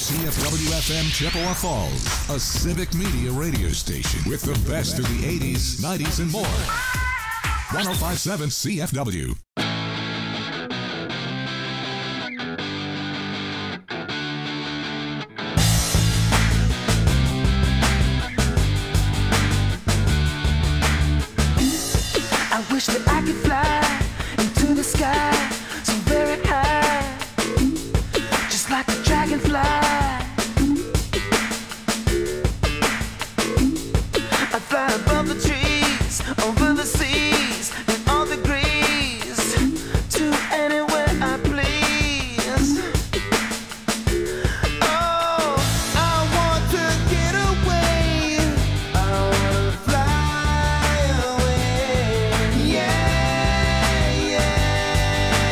CFW-FM Chippewa Falls, a civic media radio station with the best of the 80s, 90s, and more. 105.7 CFW. I wish that I could fly into the sky so very high, just like a dragonfly. I'd fly above the trees, over the seas, in all degrees, to anywhere I please. Oh, I want to get away. I want to fly away. Yeah, yeah.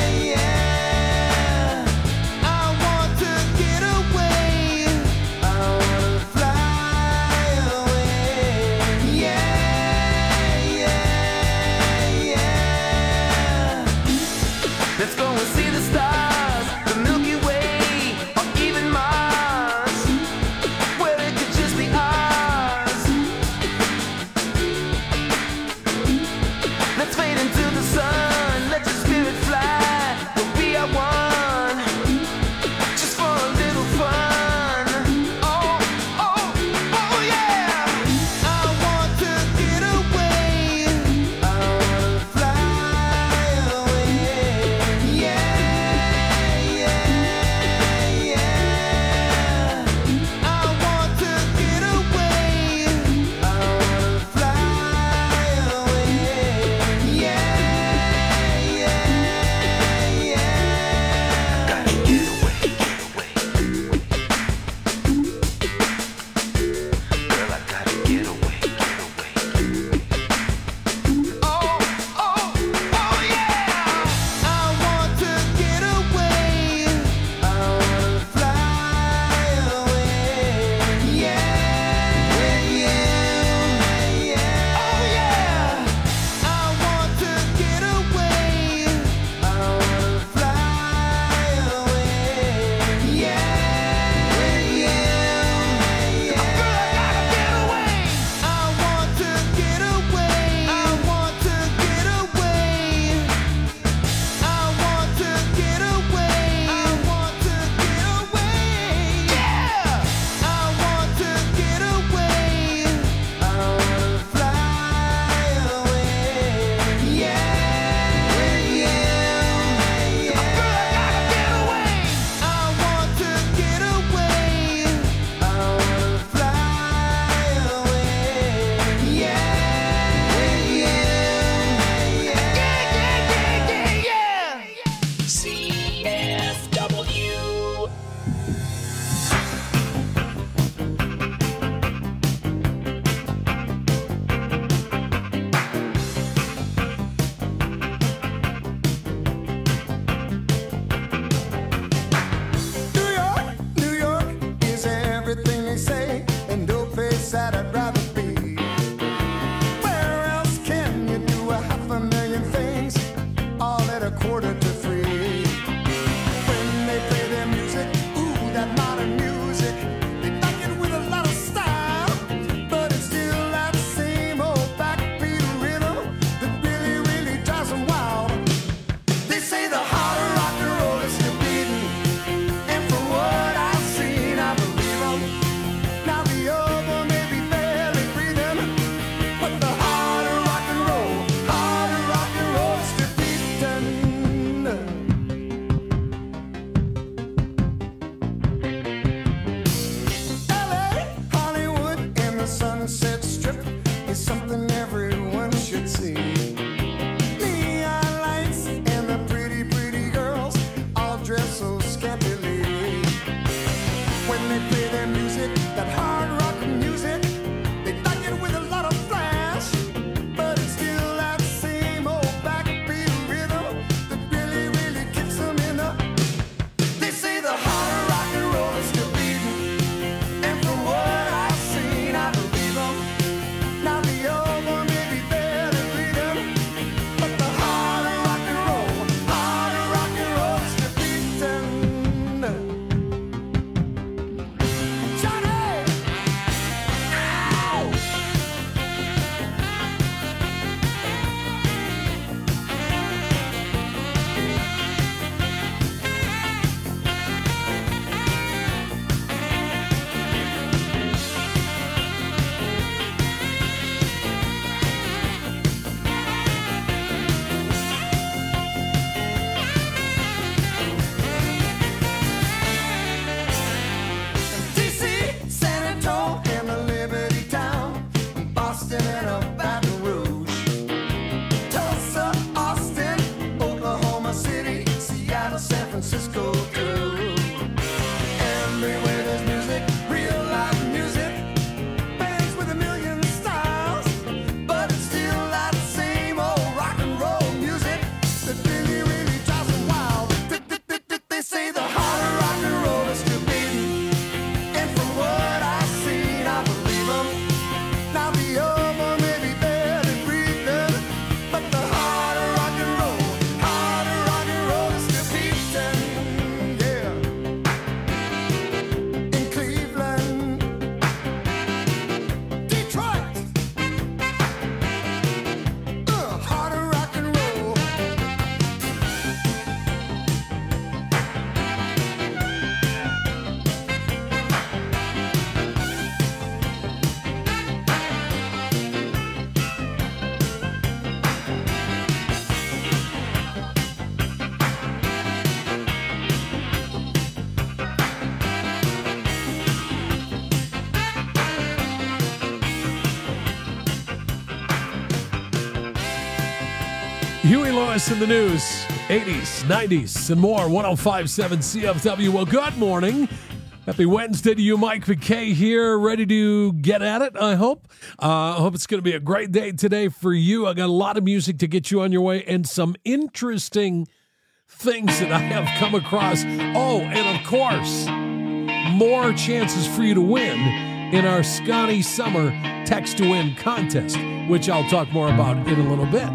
Huey Lewis in the news, 80s, 90s, and more, 105.7 CFW. Well, good morning. Happy Wednesday to you, Mike McKay here, ready to get at it, I hope. I hope it's going to be a great day today for you. I got a lot of music to get you on your way and some interesting things that I have come across. Oh, and of course, more chances for you to win in our Scotty Summer Text to Win contest, which I'll talk more about in a little bit.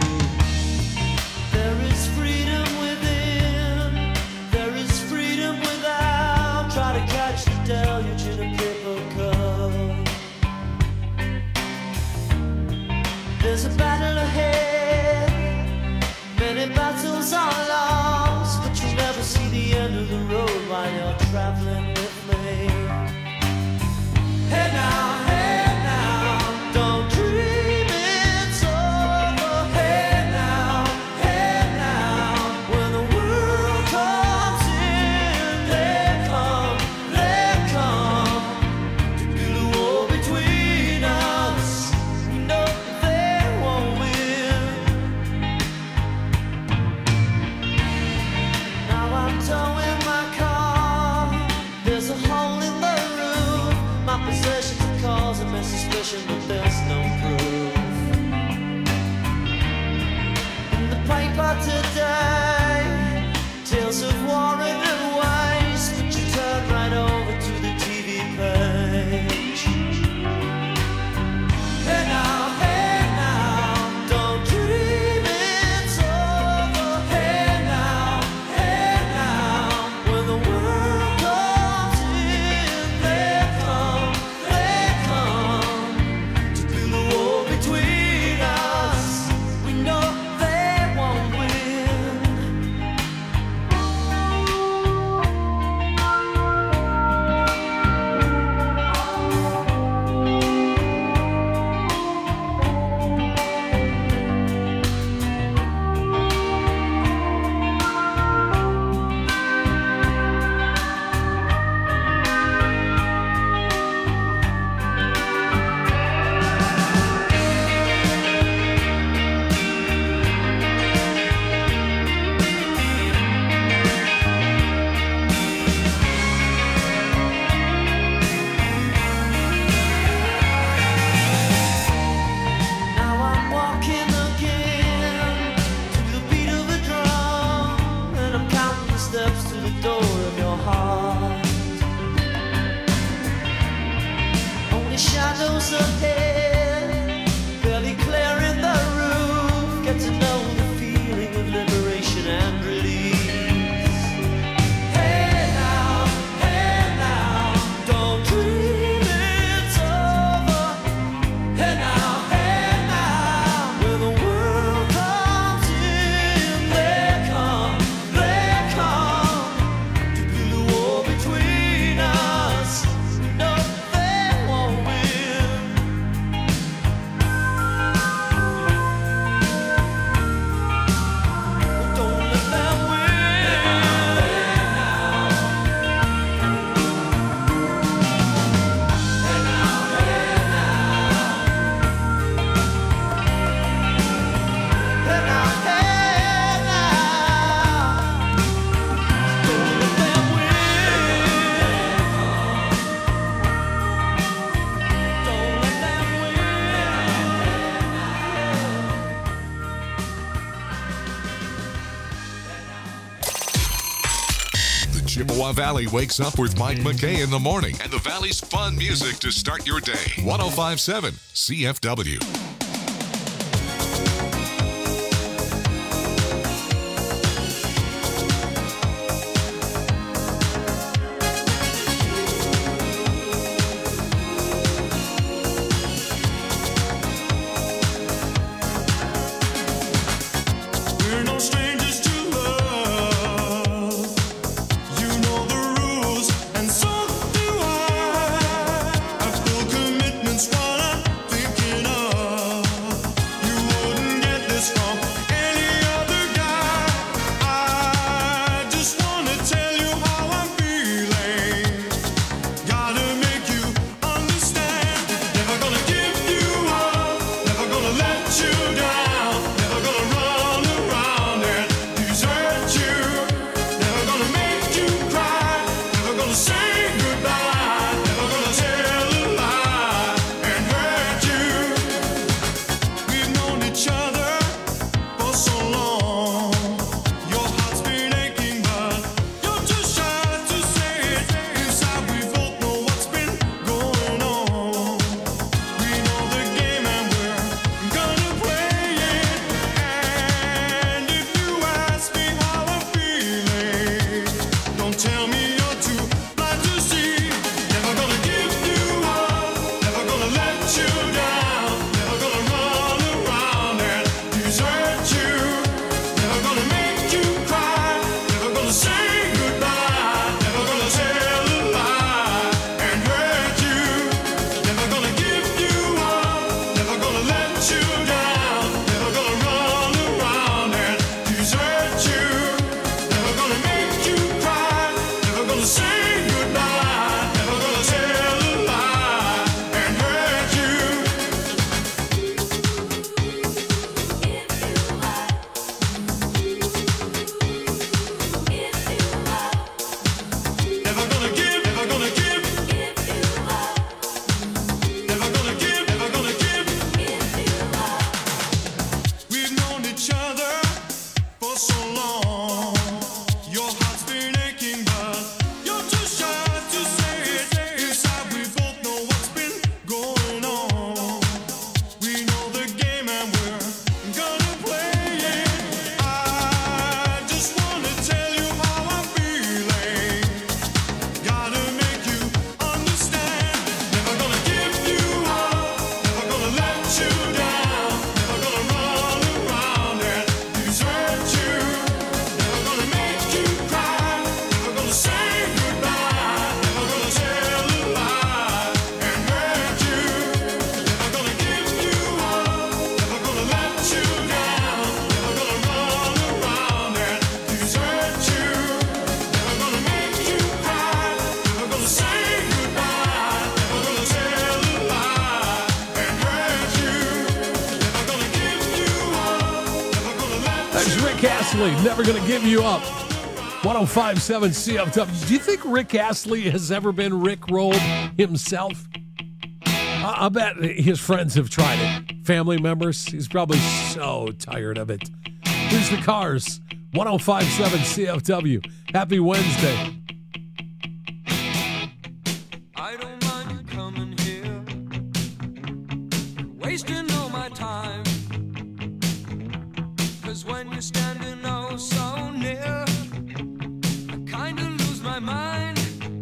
Deluge in a paper cup. There's a battle ahead, many battles are lost, but you never see the end of the road while you're traveling with me. Hey now, don't dream it's over. Hey now, when the world comes in, they come. Suspicion, but there's no proof. In the paper today, tales of war and waste, but you turn right over to the TV page. Hey now, don't dream it's over. Hey now, when the world comes in, they come. Between us, we know they won't win. Shadows ahead, barely clearing the roof. Get to know the feeling of liberation and release. Hey now, don't dream it's over. Hey now, when the world comes in, they come to build a wall between us. No. Chippewa Valley wakes up with Mike McKay in the morning and the Valley's fun music to start your day. 105.7 CFW. Commitments while I'm thinking of There's Rick Astley, Never Gonna Give You Up. 105.7 CFW. Do you think Rick Astley has ever been Rickrolled himself? I bet his friends have tried it. Family members. He's probably so tired of it. Here's the Cars. 105.7 CFW. Happy Wednesday. I don't mind you coming here, wasting all my time. 'Cause when you're standing oh so near, I kinda lose my mind.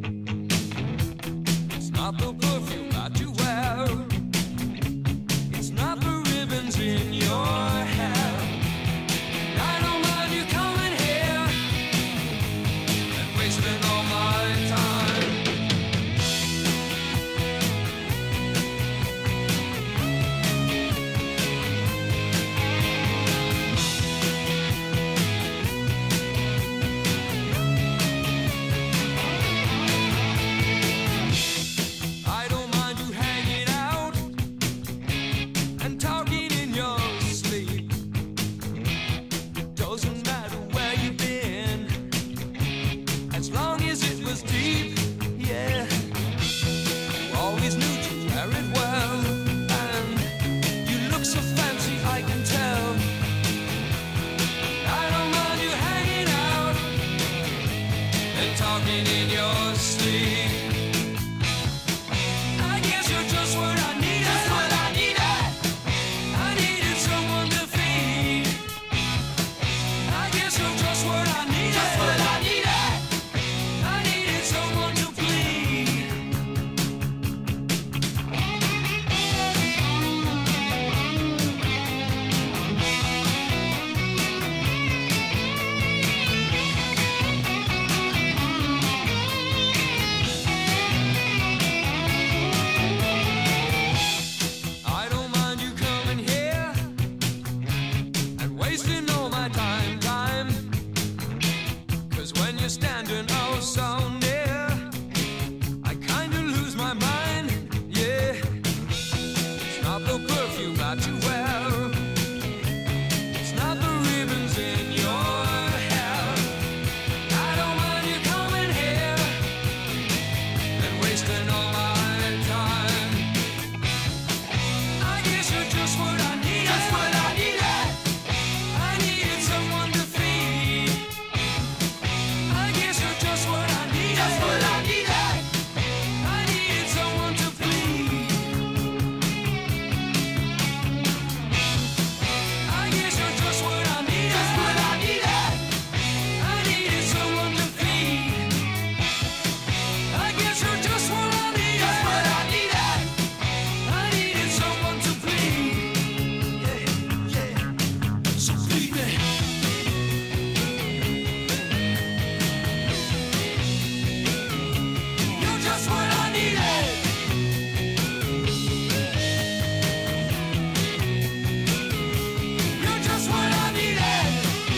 It's not the perfume that you wear, it's not the ribbons in your hair. I don't mind you coming here and wasting all my time. I don't mind you hanging out and talking in your sleep. Doesn't matter where you've been, as long as it was deep, yeah. You always knew to wear it well, and you look so fancy, I can tell. I don't mind you hanging out and talking in your sleep. I guess you're just what I needed. Just what I needed. I needed someone to feed. I guess you're just what I needed. Just what I needed. I needed someone to bleed. I don't mind you coming here and wasting all my time. 'Cause when you're standing oh so near, I kinda lose my mind, yeah. It's not the perfume that you wear, it's not the ribbons in your hair. I don't mind you coming here and wasting all my time. I guess you're just what I needed. Just what I needed. I needed someone to feed. I guess you're just what I needed. Just what I needed. I needed someone to bleed. I guess you're just what I needed. Just what I needed. I needed someone to feed. I guess you're just what I needed. Just what I needed. I needed someone to bleed. Yeah, yeah. So bleed me. You're just what I needed. You're just what I needed.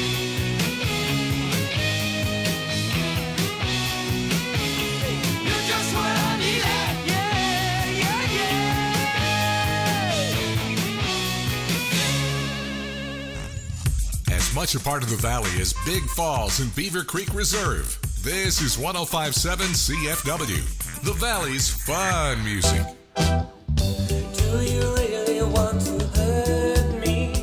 You're just what I needed. Yeah, yeah, yeah. As much a part of the valley as Big Falls and Beaver Creek Reserve, this is 105.7 CFW, the Valley's fun music. Do you really want to hurt me?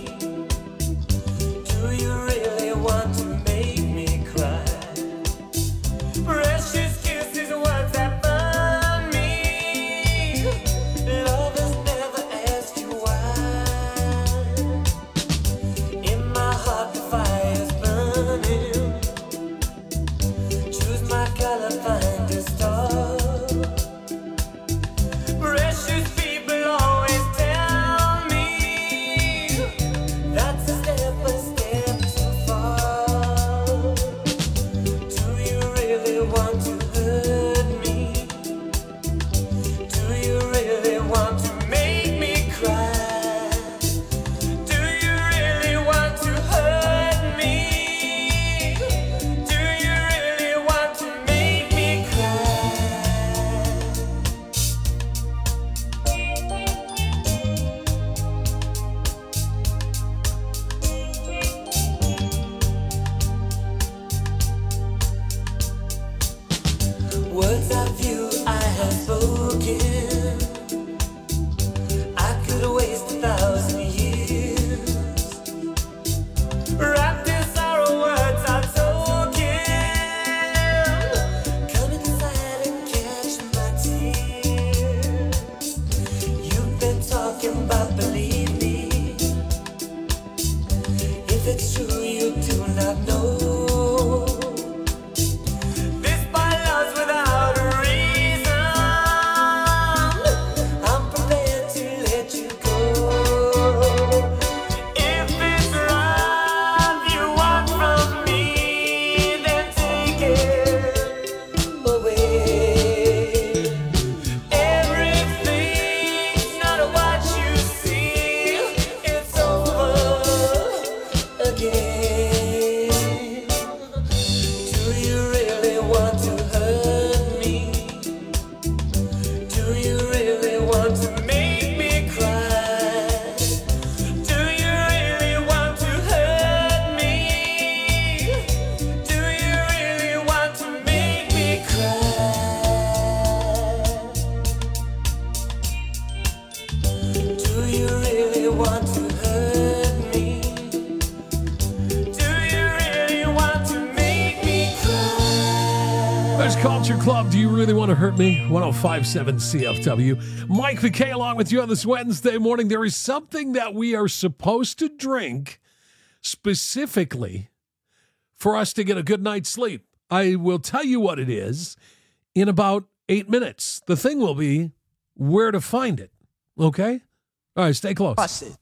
Do you really want to make me cry? Precious kisses, words that burn me. Lovers never ask you why. In my heart the fire's burning. Choose my color, find a star. Precious people always tell me that's a step too it's true, you do not know. This by love's without a reason. I'm prepared to let you go. If it's love you want from me, then take it away. Everything's not what you see. It's over again. Do you really want to hurt me? Do you really want to make me cry? Do you really want to hurt me? Do you really want to make me cry? Do you really want to hurt me? Do you really want to make me cry? There's Culture Club. Do you really want to hurt me? 105.7 CFW. Mike McKay along with you on this Wednesday morning. There is something that we are supposed to drink specifically for us to get a good night's sleep. I will tell you what it is in about 8 minutes. The thing will be where to find it. Okay? All right, stay close.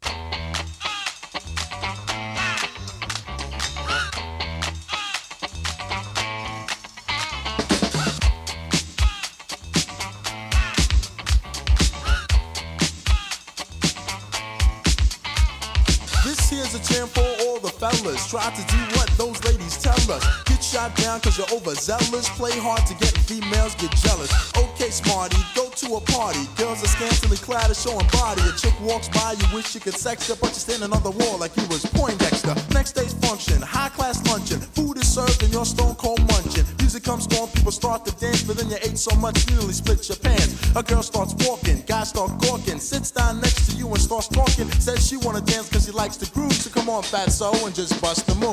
This here's a jam for all the fellas. Try to do what those ladies tell us. Get shot down cause you're overzealous. Play hard to get females, get jealous. Okay, smarty, go to a party. Girls are scantily clad and showing body. A chick walks by, you wish you could sex her, but you're standing on the wall like you was Poindexter. Next day's function, high class luncheon. Food is served and you're stone cold munching. Music comes on, people start to dance, but then you ate so much you nearly split your pants. A girl starts walking, guys start gawking, sits down next to you and starts talking. Says she wanna dance cause she likes the groove, so come on fatso and just bust the move.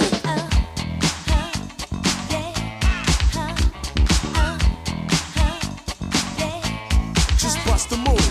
Just bust the move.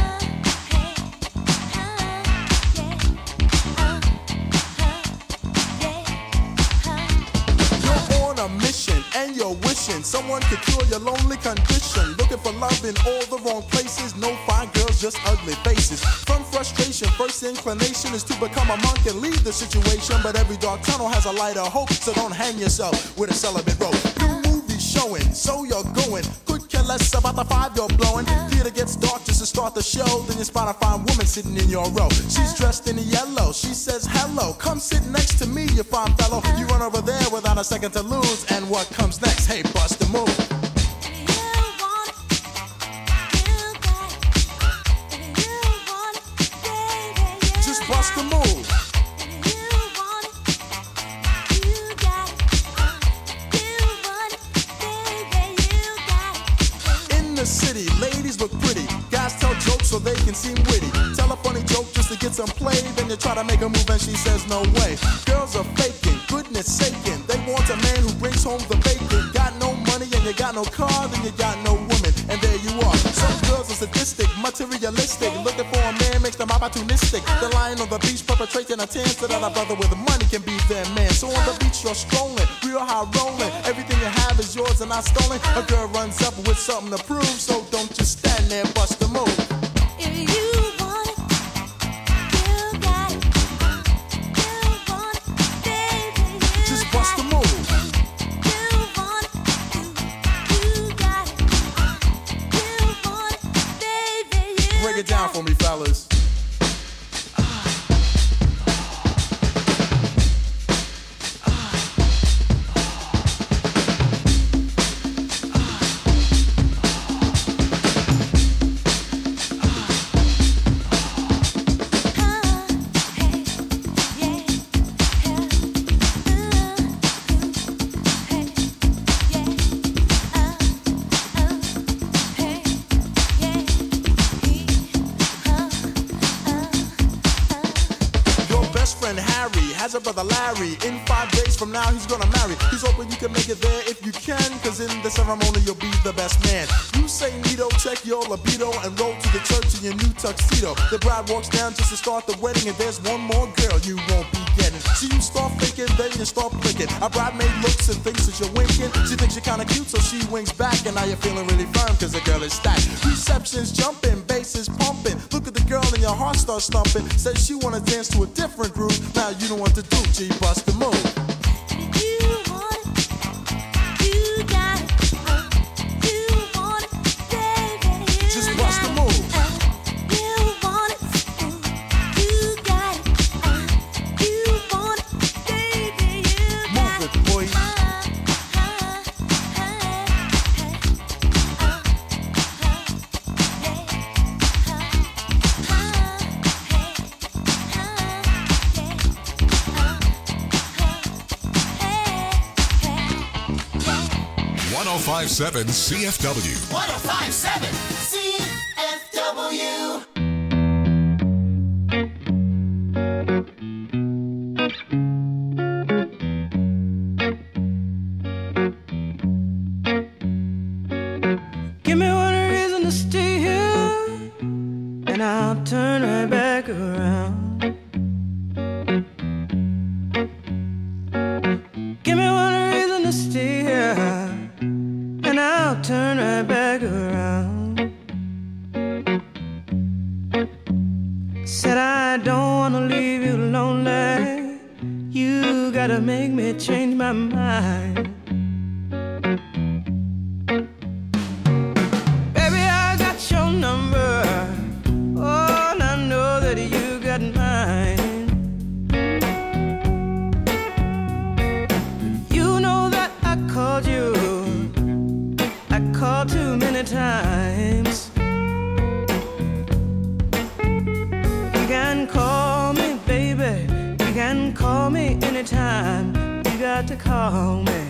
You're on a mission and you're wishing someone could cure your lonely condition. Looking for love in all the wrong places. No fine girls, just ugly faces. From frustration, first inclination is to become a monk and leave the situation. But every dark tunnel has a light of hope, so don't hang yourself with a celibate rope. New movies showing, so you're going. Could care less about the 5 you're blowing. Theater gets dark just to start the show. Then you spot a fine woman sitting in your row. She's dressed in yellow. She says hello. Come sit next to me, you fine fellow. You run over there without a second to lose. And what comes next? Hey, bust the move. Just bust the move. In the city, ladies look pretty. Guys tell jokes so they can seem witty. Tell a funny joke just to get some play. Then you try to make a move and she says no way. Girls are faking, goodness saking. They want a man who brings home the bacon. Got no money and you got no car, then you got no woman. And there you are. Some girls are sadistic, materialistic. Looking for a man makes them opportunistic. They're lying on the beach perpetrating a tan so that a brother with money can be their man. So on the beach you're strolling, real high rolling. Everything you have is yours and not stolen. A girl runs up with something to prove, so don't just stand there, bust the move. If you want it, you got it. You want it, baby, you Just bust the move. You want it, you got it. You want it, baby, you Break it down for me, fellas. Has a brother Larry. In 5 days from now he's gonna marry. He's hoping you can make it there if you can, cause in the ceremony you'll be the best man. You say Nito, check your libido and roll to the church in your new tuxedo. The bride walks down just to start the wedding, and there's one more girl you won't be getting. So you start thinking, then you start flicking. A bridesmaid looks and thinks that you're winking. She thinks you're kinda cute, so she winks back. And now you're feeling really firm, cause the girl is stacked. Reception's jumping, bass is pumping. Look at the girl and your heart starts thumping. Says she wanna dance to a different groove. Now you know what to do, G, bust the move. Just bust the move. Move it, boy. 1057 CFW. 1057 CFW. Give me one reason to stay here, and I'll turn right back around. Give me one reason to stay here, and I'll turn right back around. Said I don't wanna leave you lonely. You gotta make me change my mind. Baby, I got your number. Oh, and I know that you got mine. You know that I called you. I called too many times. You can call me, baby. You can call me anytime. You got to call me.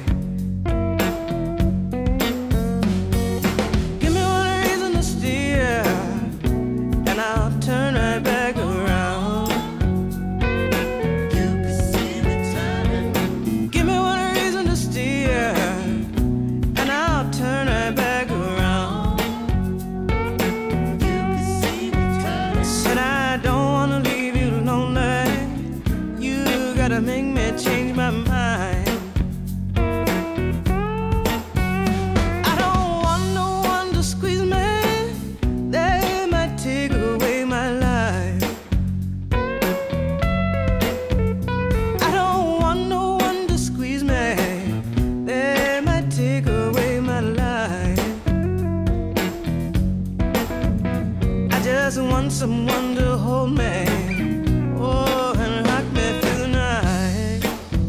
Give me one reason to steer, and I'll turn right back around. You can see me turning. Give me one reason to steer, and I'll turn right back around. You can see me turning. Said I don't wanna leave you lonely. You gotta make me change my mind. I don't want no one to squeeze me. They might take away my life. I don't want no one to squeeze me. They might take away my life. I just want someone to hold me. Oh, and rock me through the night.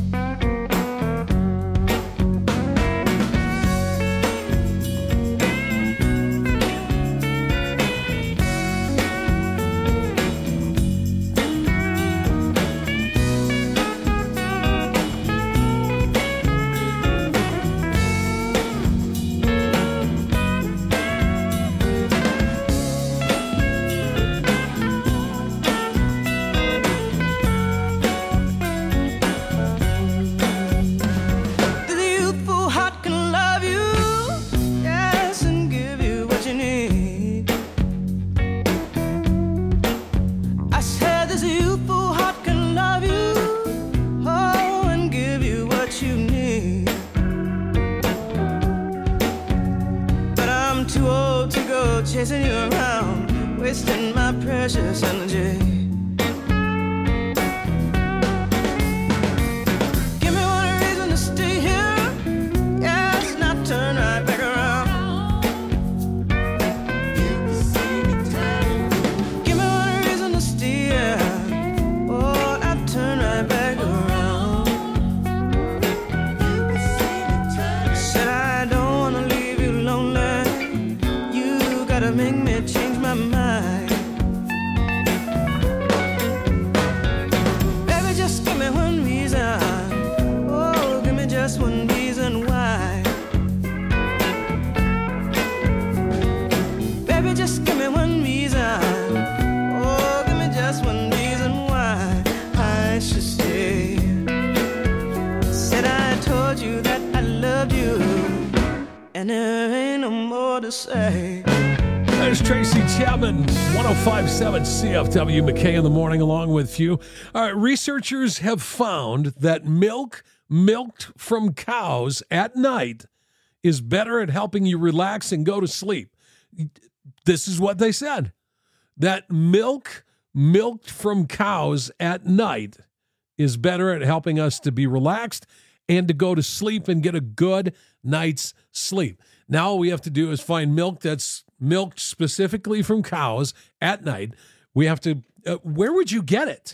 The youthful heart can love you, yes, and give you what you need. I said this youthful heart can love you, oh, and give you what you need. But I'm too old to go chasing you around, wasting my precious energy. Give me one reason to stay here, yes, and I'll turn right back around. You can see me turning. Give me one reason to stay here, oh, and I'll turn right back around. You can see me turning. Said I don't wanna leave you lonely. You gotta make me change my mind. Baby, just give me one reason. Oh, give me just one reason why. Baby, just give me one reason. Oh, give me just one reason why I should stay. Said I told you that I loved you, and there ain't no more to say. Hey, There's Tracy Chapman, 105.7 CFW, McKay in the morning, along with you. All right, researchers have found that milk milked from cows at night is better at helping you relax and go to sleep. This is what they said, that milk milked from cows at night is better at helping us to be relaxed and to go to sleep and get a good night's sleep. Now all we have to do is find milk that's milked specifically from cows at night. We have to, where would you get it?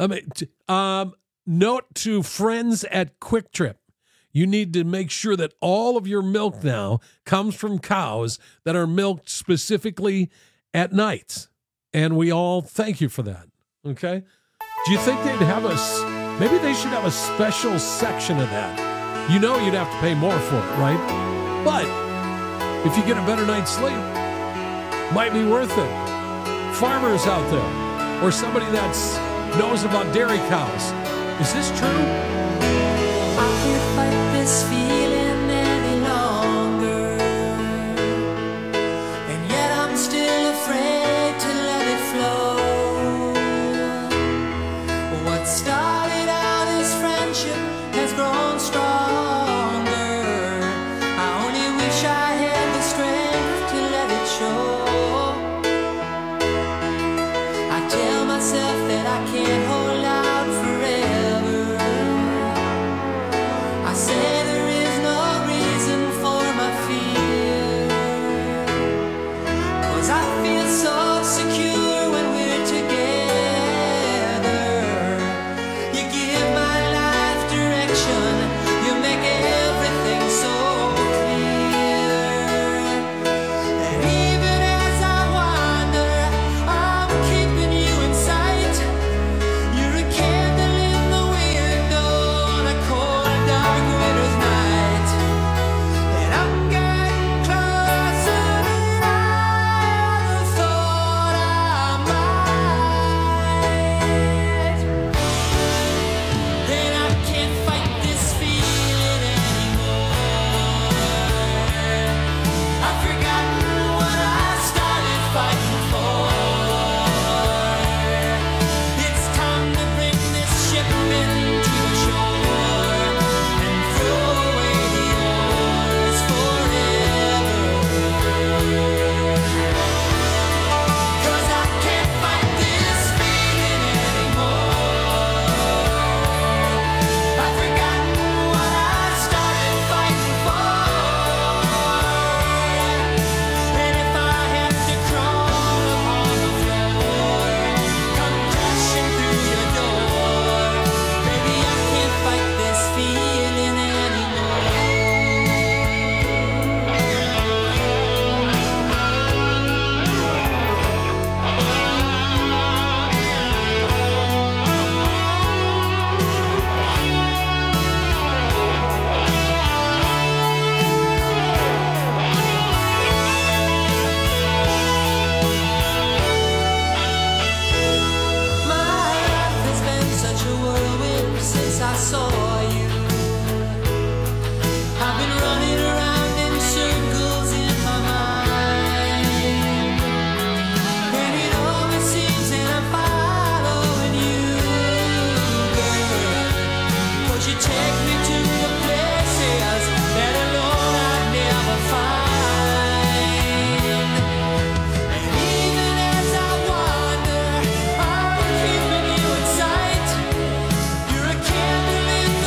Note to friends at Quick Trip. You need to make sure that all of your milk now comes from cows that are milked specifically at night. And we all thank you for that. Okay? Do you think they'd have maybe they should have a special section of that? You know you'd have to pay more for it, right? But if you get a better night's sleep, might be worth it. Farmers out there, or somebody that knows about dairy cows. Is this true? I can't fight this feeling any longer, and yet I'm still afraid to let it flow. What started out as friendship has grown stronger. I only wish I had the strength to let it show. I tell myself that I can't hold out forever. I say there is no reason for my fear, 'cause I feel so secure when we're together. You give my life direction, you make everything so clear. And even as I wander, I'm keeping you in sight. You're a candle in the window on a cold, dark winter's night. And I'm getting closer than I ever thought I might. And I can't fight this feeling anymore. I've forgotten what I started fighting for. It's time to bring this ship into the shore and throw away the oars forever. 'Cause I can't fight this feeling anymore. I've forgotten what I started fighting for. And if I have to crawl upon the floor, come crashing through your door, baby, I can't fight this feeling anymore. My life has been such a whirlwind since I saw you. I've been running around in circles in my mind, and it always seems that I'm following you, girl. 'Cause you take me to the places that alone I'd never find. And even as I wander, I'm keeping you in sight. You're a candle in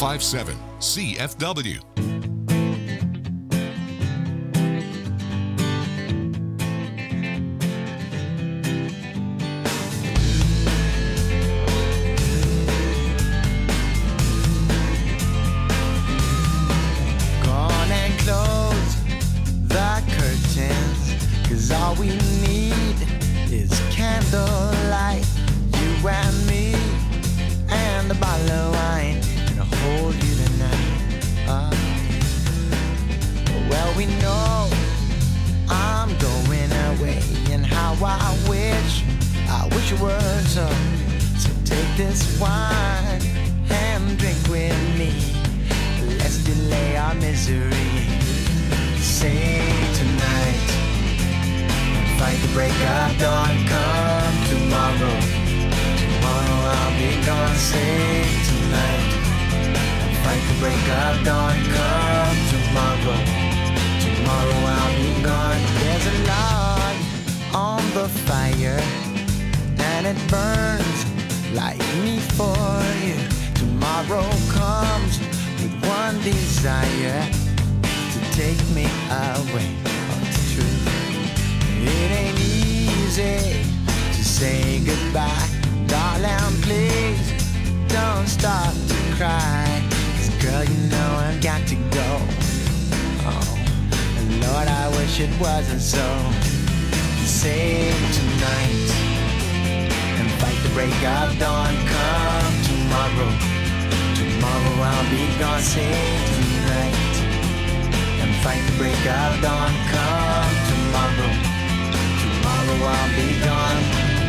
1057 CFW. Go on and close the curtains, 'cause all we need is candlelight. You and me and a bottle of wine, and I'll hold you tonight. Well, we know I'm going away, and how I wish it were so. So take this wine and drink with me. Let's delay our misery. Say tonight, fight the break of dawn. Come tomorrow, tomorrow I'll be gone. Say tonight, fight the break of dawn. Come tomorrow, tomorrow I'll be gone. There's a log on the fire, and it burns like me for you. Tomorrow comes with one desire, to take me away. Oh, it's true. It ain't easy to say goodbye. Darling, please don't start to cry. 'Cause girl, you know I've got to go. Oh, and Lord, I wish it wasn't so. Save tonight and fight the break of dawn. Come tomorrow, tomorrow I'll be gone. Save tonight and fight the break of dawn. Come tomorrow, tomorrow I'll be gone.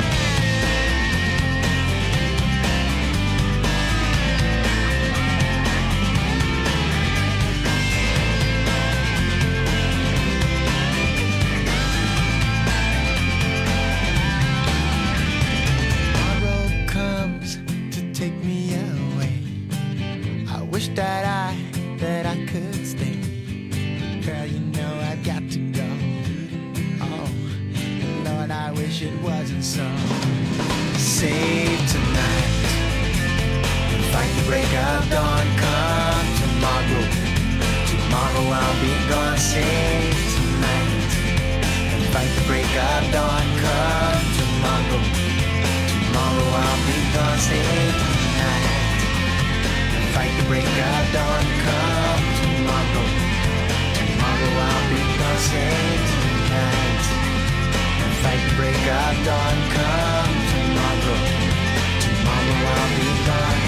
Tomorrow comes to take me away. I wish that I could stay. Girl, you know I've got to go. Oh, and Lord, I wish it wasn't so. Save tonight and fight the break of dawn. Come tomorrow, tomorrow I'll be gone. Save tonight and fight the break of dawn. Come tomorrow, tomorrow I'll be gone. Save tonight and fight the break of dawn. Come tomorrow, tomorrow I'll be gone. Save tonight and fight the break of dawn. Come tomorrow, tomorrow I'll be gone.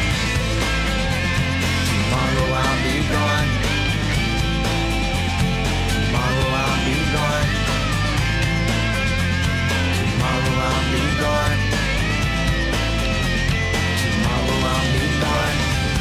Tomorrow I'll be gone. Tomorrow I'll be gone. Tomorrow I'll be gone. Tomorrow I'll be gone.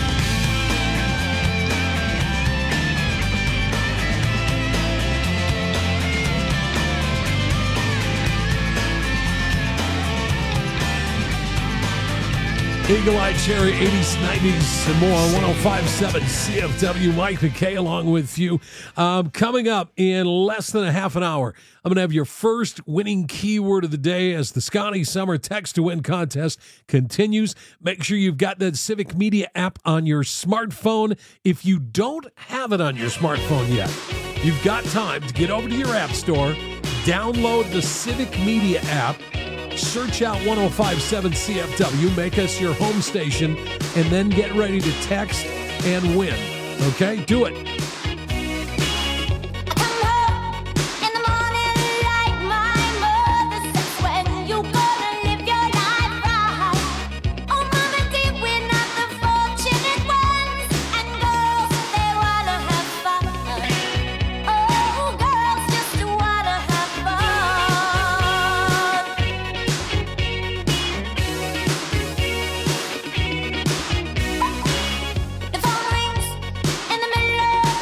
Eagle Eye Cherry, 80s, 90s, and more. 1057 CFW. Mike McKay along with you. Coming up in less than a half an hour, I'm going to have your first winning keyword of the day as the Scotty Summer Text to Win contest continues. Make sure you've got that Civic Media app on your smartphone. If you don't have it on your smartphone yet, you've got time to get over to your app store, download the Civic Media app, search out 1057 CFW, make us your home station, and then get ready to text and win. Okay? Do it. Come home in the morning like my mother says. When you gonna live your life right? Oh, mama dear, we're not the fortunate ones, and girls they wanna have fun. Oh, girls just wanna have fun. The phone rings in the middle of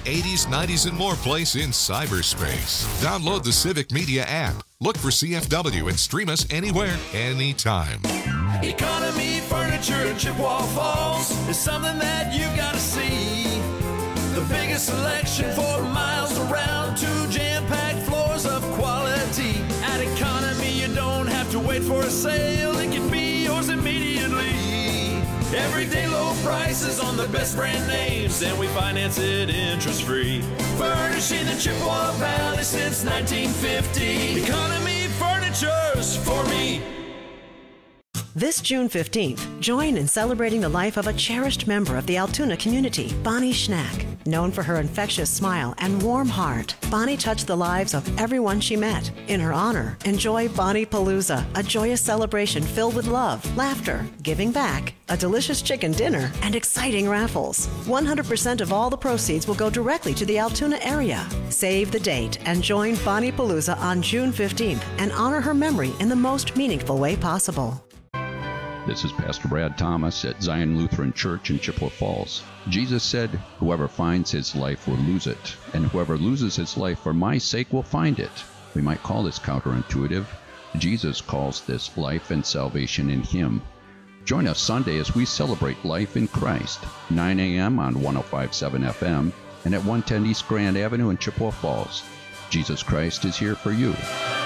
80s, 90s, and more place in cyberspace. Download the Civic Media app. Look for CFW and stream us anywhere, anytime. Economy Furniture in Chippewa Falls is something that you gotta see. The biggest selection for miles around, 2 jam-packed floors of quality. At Economy, you don't have to wait for a sale. It can be yours immediately. Everyday low prices on the best brand names, and we finance it interest-free. Furnishing the Chippewa Valley since 1950. Economy Furniture's for me. This June 15th, join in celebrating the life of a cherished member of the Altoona community, Bonnie Schnack. Known for her infectious smile and warm heart, Bonnie touched the lives of everyone she met. In her honor, enjoy Bonnie Palooza, a joyous celebration filled with love, laughter, giving back, a delicious chicken dinner, and exciting raffles. 100% of all the proceeds will go directly to the Altoona area. Save the date and join Bonnie Palooza on June 15th and honor her memory in the most meaningful way possible. This is Pastor Brad Thomas at Zion Lutheran Church in Chippewa Falls. Jesus said, "Whoever finds his life will lose it, and whoever loses his life for my sake will find it." We might call this counterintuitive. Jesus calls this life and salvation in him. Join us Sunday as we celebrate life in Christ, 9 a.m. on 105.7 FM and at 110 East Grand Avenue in Chippewa Falls. Jesus Christ is here for you.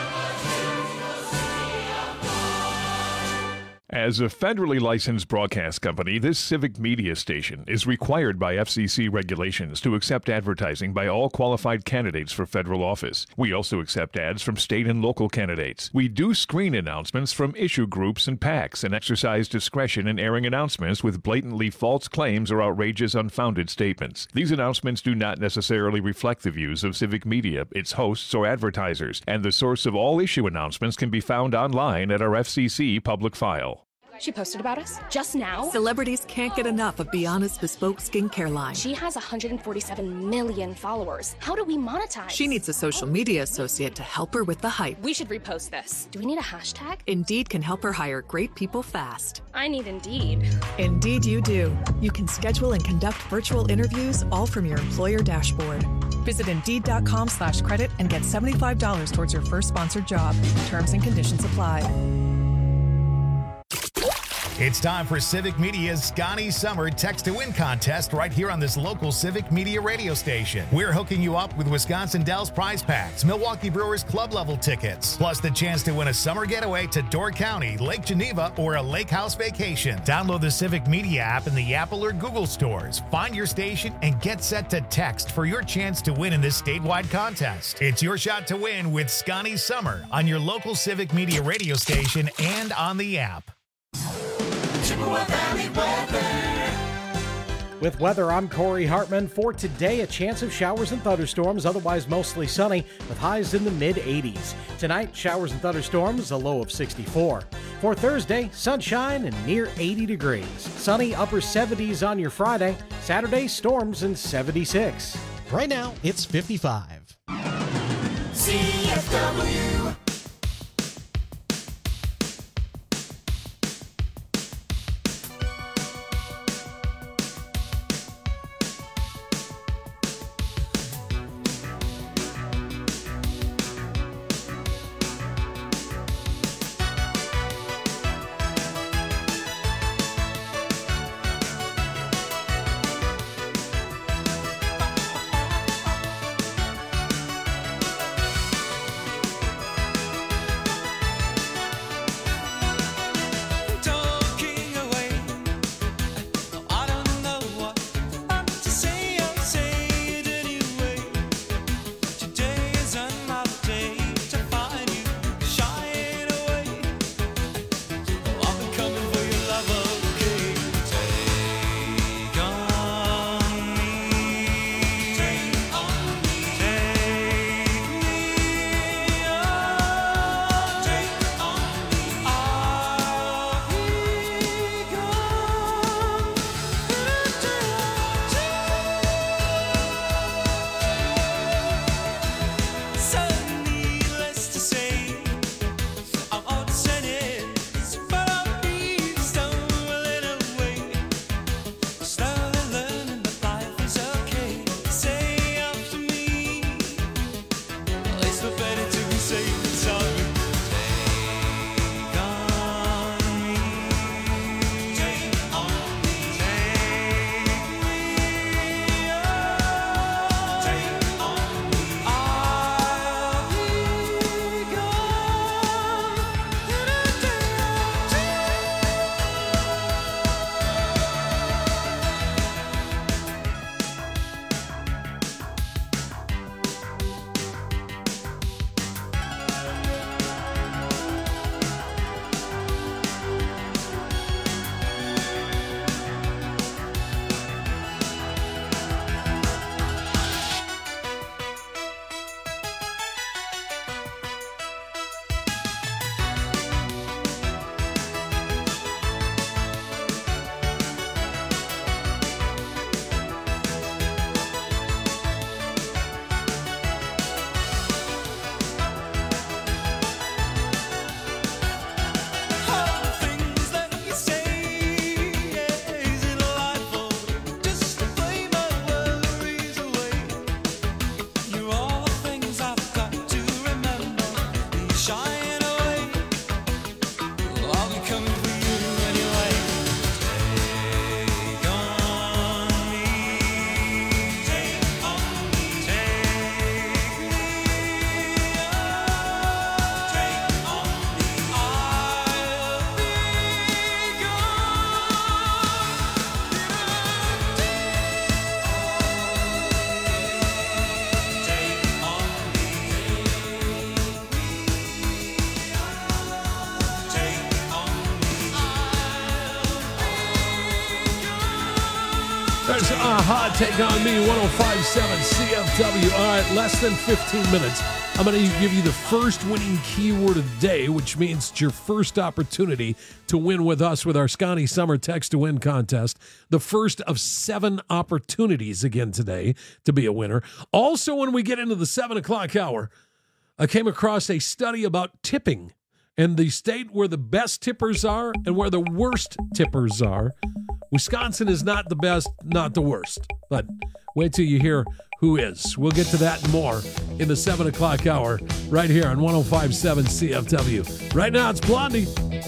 As a federally licensed broadcast company, this Civic Media station is required by FCC regulations to accept advertising by all qualified candidates for federal office. We also accept ads from state and local candidates. We do screen announcements from issue groups and PACs and exercise discretion in airing announcements with blatantly false claims or outrageous, unfounded statements. These announcements do not necessarily reflect the views of Civic Media, its hosts, or advertisers, and the source of all issue announcements can be found online at our FCC public file. She posted about us just now. Celebrities can't get enough of Be Honest Bespoke skincare line. She has 147 million followers. How do we monetize? She needs a social media associate to help her with the hype. We should repost this. Do we need a hashtag? Indeed can help her hire great people fast. I need Indeed. Indeed you do. You can schedule and conduct virtual interviews all from your employer dashboard. Visit Indeed.com/credit and get $75 towards your first sponsored job. Terms and conditions apply. It's time for Civic Media's Scotty Summer Text to Win contest right here on this local Civic Media radio station. We're hooking you up with Wisconsin Dells prize packs, Milwaukee Brewers club level tickets, plus the chance to win a summer getaway to Door County, Lake Geneva, or a lake house vacation. Download the Civic Media app in the Apple or Google stores. Find your station and get set to text for your chance to win in this statewide contest. It's your shot to win with Scotty Summer on your local Civic Media radio station and on the app. Chippewa Valley weather. With weather, I'm Corey Hartman. For today, a chance of showers and thunderstorms, otherwise mostly sunny, with highs in the mid-80s. Tonight, showers and thunderstorms, a low of 64. For Thursday, sunshine and near 80 degrees. Sunny, upper 70s on your Friday. Saturday, storms and 76. Right now, it's 55. CFW. There's Aha, Take On Me, 105.7 CFW. All right, less than 15 minutes. I'm going to give you the first winning keyword of the day, which means it's your first opportunity to win with us with our Scotty Summer Text to Win contest. The first of 7 opportunities again today to be a winner. Also, when we get into the 7 o'clock hour, I came across a study about tipping and the state where the best tippers are and where the worst tippers are. Wisconsin is not the best, not the worst. But wait till you hear who is. We'll get to that and more in the 7 o'clock hour right here on 105.7 CFW. Right now, it's Blondie.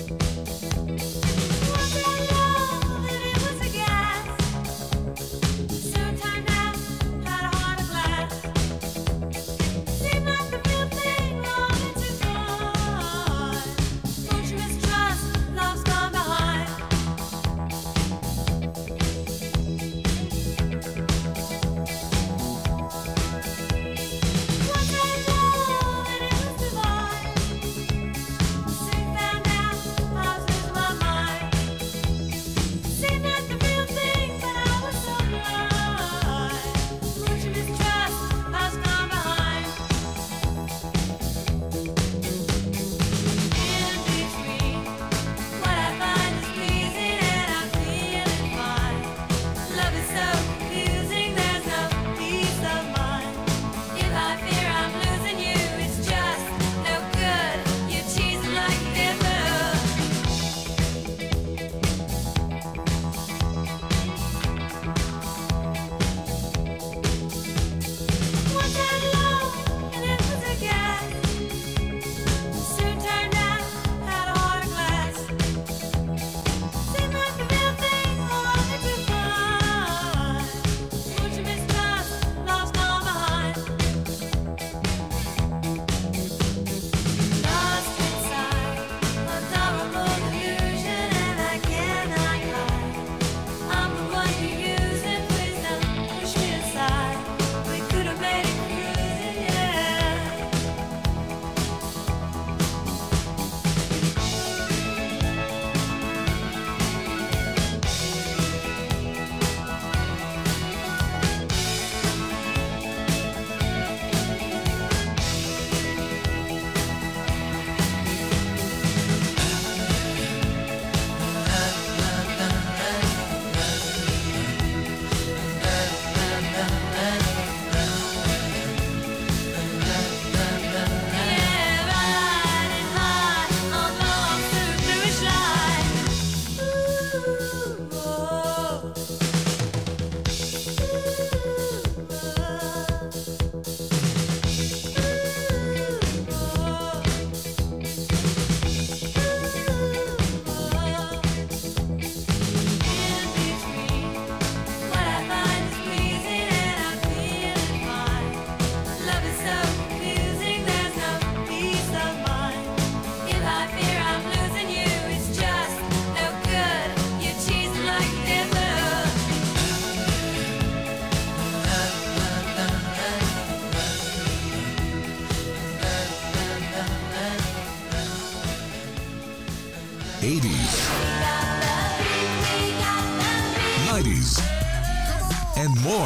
And more.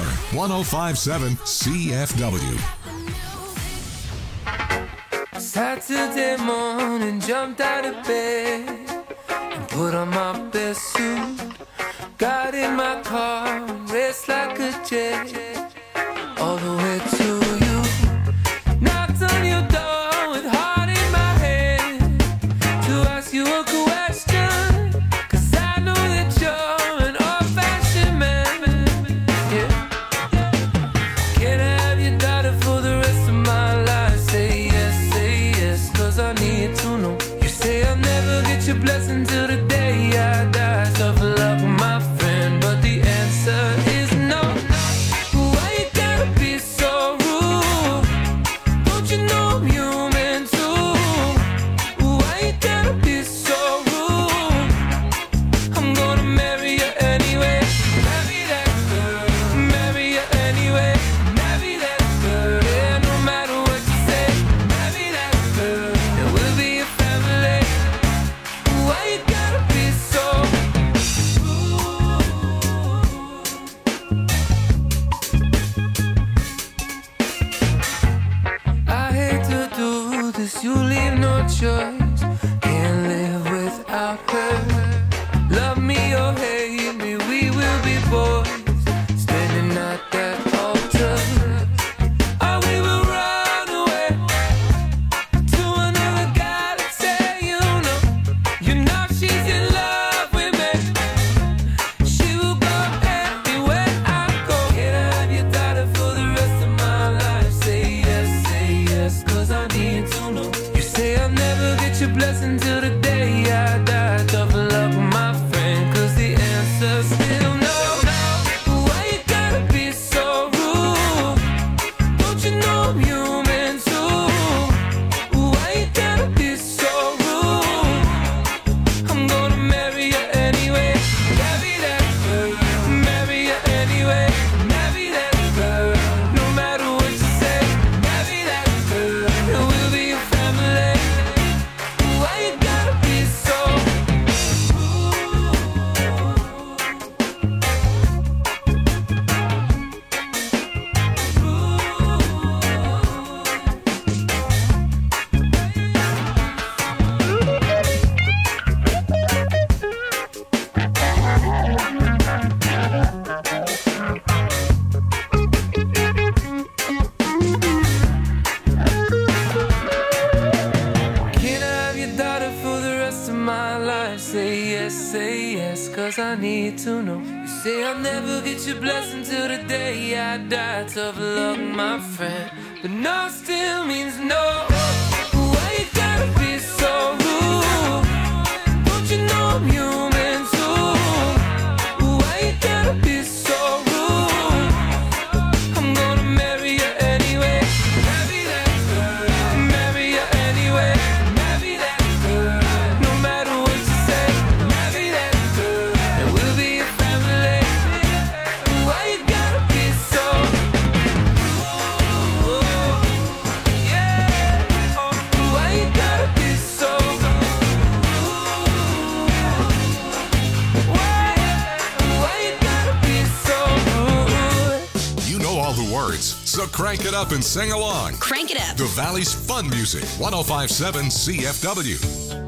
105.7 CFW. Saturday morning, jumped out of bed and put on my best suit. Got in my car and raced like a jet all the way to you. Knocked on your door with heart in my head to ask you a question, 'cause I know that you're an old-fashioned man. Yeah. Can I have your daughter for the rest of my life? Say yes, 'cause I need to know. You say I'll never get your blessing till the day I die. Tough luck, my friend, but the answer is no. Love me or hate me, we will be boys standing at that altar. Or we will run away to another galaxy. You know she's in love with me. She will go anywhere I go. Can I have your daughter for the rest of my life? Say yes, 'cause I need to know. You say I'll never get your blessing till the day I die. Tough luck, my friend, 'cause the answer's still no. Why you gotta be so rude? Don't you know I'm human too? Why you gotta be so rude? I'm gonna marry you anyway. Marry that girl. Marry you anyway. Marry that girl. No matter what you say. Marry that girl. And we'll be a family. Why you gotta be so Can I have your daughter for the rest of my life? Say yes, 'cause I need to know. You say I'll never get your blessing till the day I die. Tough luck, my friend, but no still means no. Why you gotta be so rude? Don't you know I'm human too? Why you gotta be so rude? I'm gonna marry you anyway. Marry that girl. Marry you anyway. Marry that girl. No matter what you say. Marry that girl. And we'll be a family. Why you gotta be so yeah. Why you gotta be so Why you gotta be so rude? You know all the words, so crank it up and sing along. Crank it up. The Valley's fun music, 105.7 CFW.